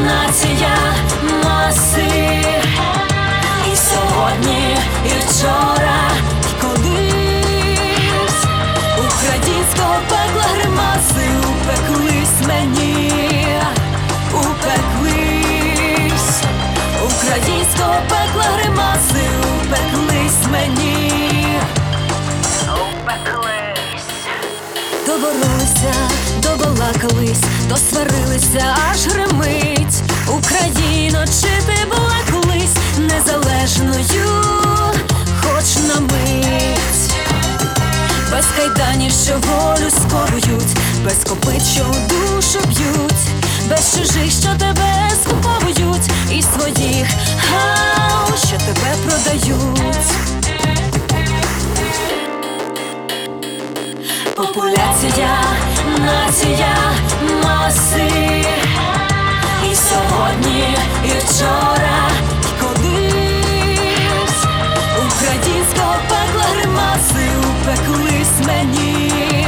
нація маси. І сьогодні, і вчора, і колись українського пекла гримаси упеклись мені, упеклись. Українського пекла гримаси упеклись мені, упеклись. Доборолися, добалакались, досварилися, аж гримить. Україно, чи ти була колись незалежною, хоч на мить? Без кайданів, що волю сковують, без копит, що у душу б'ють, без чужих, що тебе скуповують, і своїх, що тебе продають. Популяція, нація маси. І сьогодні, і вчора, і колись українського пекла гримаси упеклись мені,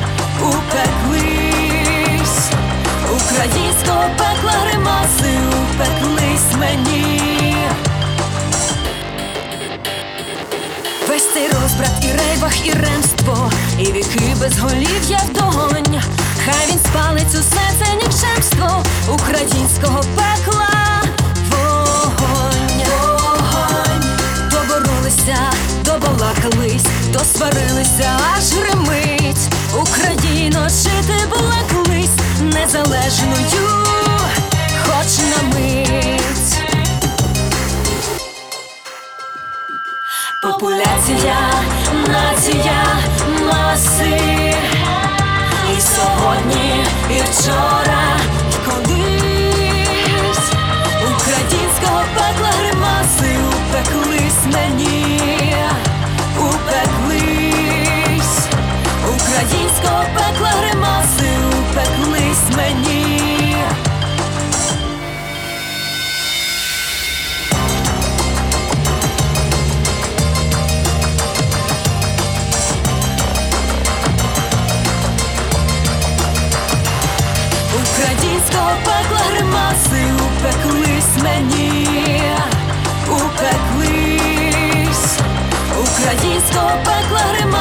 упеклись. Українського пекла гримаси упеклись мені. Весь цей розбрат і рейвах, і ремство, і віки безголів'я вдогонь. Хай він спалить усе це нікчемство українського пекла. Вогонь, вогонь. Доборолися, добалакались, досварилися, аж гримить. Україно, чи ти була колись незалежною, хоч на мить? Популяція, нація маси. І сьогодні, і вчора, і колись українського пекла гримаси упеклись мені, упеклись. Українського пекла гримаси упеклись мені. Українського пекла гримаси упеклись мені, упеклись. Українського пекла гримаси